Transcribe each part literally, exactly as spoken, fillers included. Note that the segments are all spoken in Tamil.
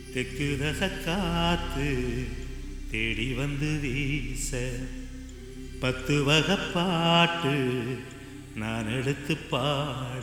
தெற்கு ரச காத்து தேடி வந்து வீச பத்து வகை பாட்டு நான் எடுத்து பாட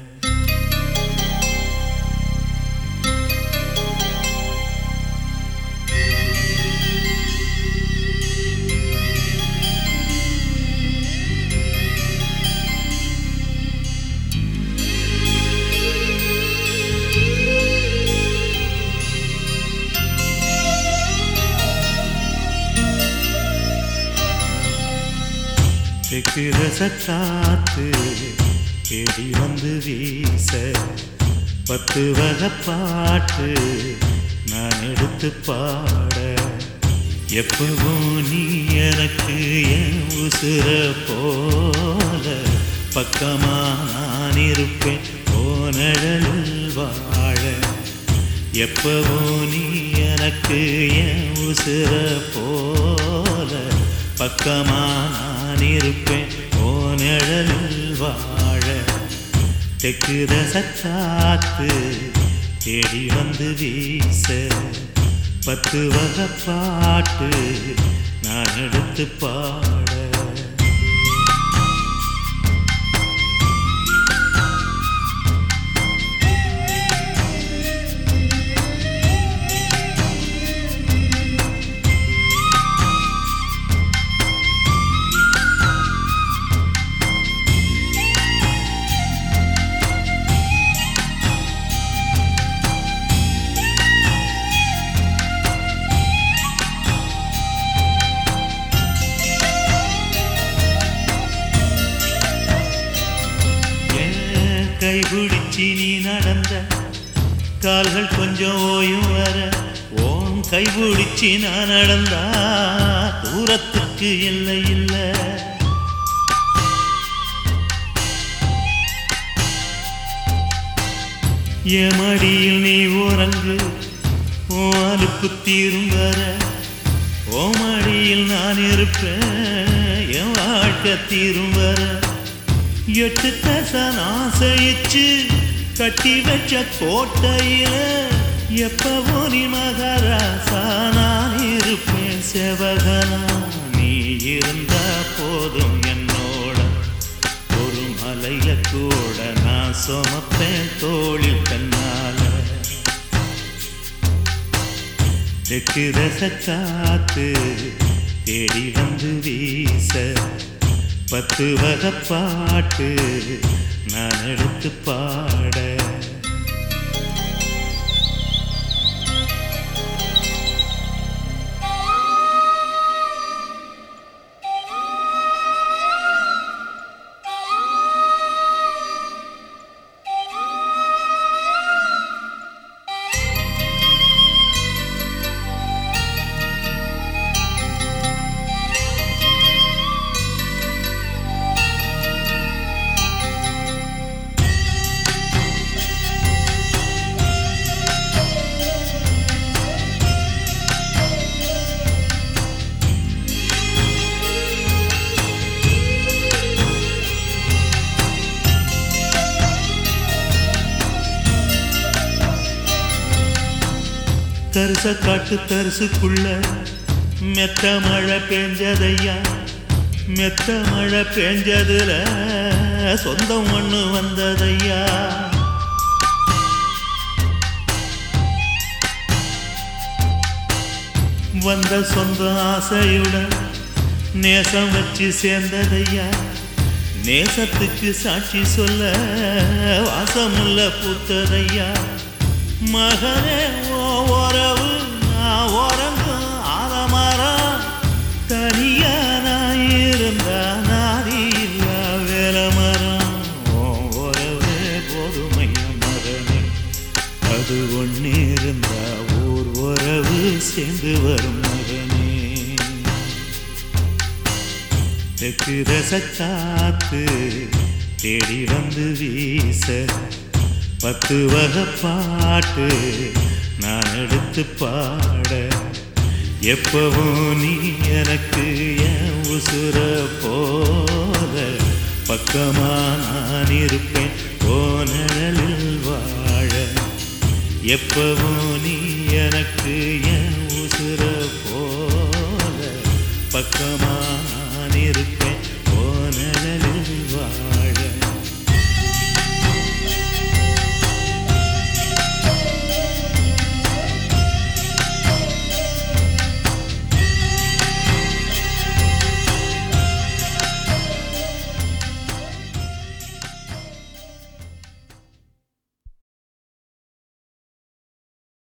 தெற்கு ரச காத்து தேடி வந்து வீச பத்து வகை பாட்டு நான் எடுத்து பாட எப்பவும் நீ எனக்கு என் உசுர போல பக்கமா நான் இருப்பேன் போனடலில் வாழ எப்பவும் நீ எனக்கு என் உசுர போல பக்கமா நான் இருப்பேன் ஓ நிழலில் வாழ தெற்கு ரச காத்து தேடி வந்து வீச பத்து வகை பாட்டு நான் எடுத்து பாட கைபிடிச்சி நீ நடந்த கால்கள் கொஞ்சம் ஓயும் வர ஓன் கைபிடிச்சி நான் நடந்தா தூரத்துக்கு இல்லை இல்லை என் மடியில் நீ உறங்கு ஓ அலுப்பு தீரும் வர ஓ மடியில் நான் இருப்பேன் என் வாழ்க்கை தீரும் வர எட்டு தசன் ஆசைச்சு கட்டி வச்ச கோட்டையில எப்பவோ நீ மகராசா நான் இருப்பேன் செவகனா நீ இருந்தா போதும் என்னோட ஒரு மலைய கூட நான் சுமப்பேன் தோளில் தன்னால தெற்கு ரச காத்து தேடி வந்து வீச பத்து வகை பாட்டு நான் எடுத்து பாட தரிச காட்டு தரிசுக்குள்ள மெத்த மழை பெஞ்சதையா மெத்த மழை பெஞ்சதுல சொந்தம் ஒண்ணு வந்ததையா வந்த சொந்த ஆசையுடன் நேசம் வச்சு சேர்ந்ததையா நேசத்துக்கு சாட்சி சொல்ல வாசமுள்ள பூத்ததையா மகனே ஓ உறவு நான் உறங்கும் ஆலமரம் தனியா நான் இருந்தா நாதி இல்லா வேலை மரம் ஓ உறவே போதுமைய மகனே அது ஒண்ணு இருந்தா ஊர் உறவு சேர்ந்து வரும் மகனே தெற்கு ரச காத்து தேடி வந்து வீச பத்து வகை பாட்டு நான் எடுத்து பாட எப்பவும் நீ எனக்கு என் உசுர போல பக்கமா நான் இருப்பேன் ஓ நிழலில் வாழ எப்பவும் நீ எனக்கு என் உசுர போல பக்கமா நான் இருக்க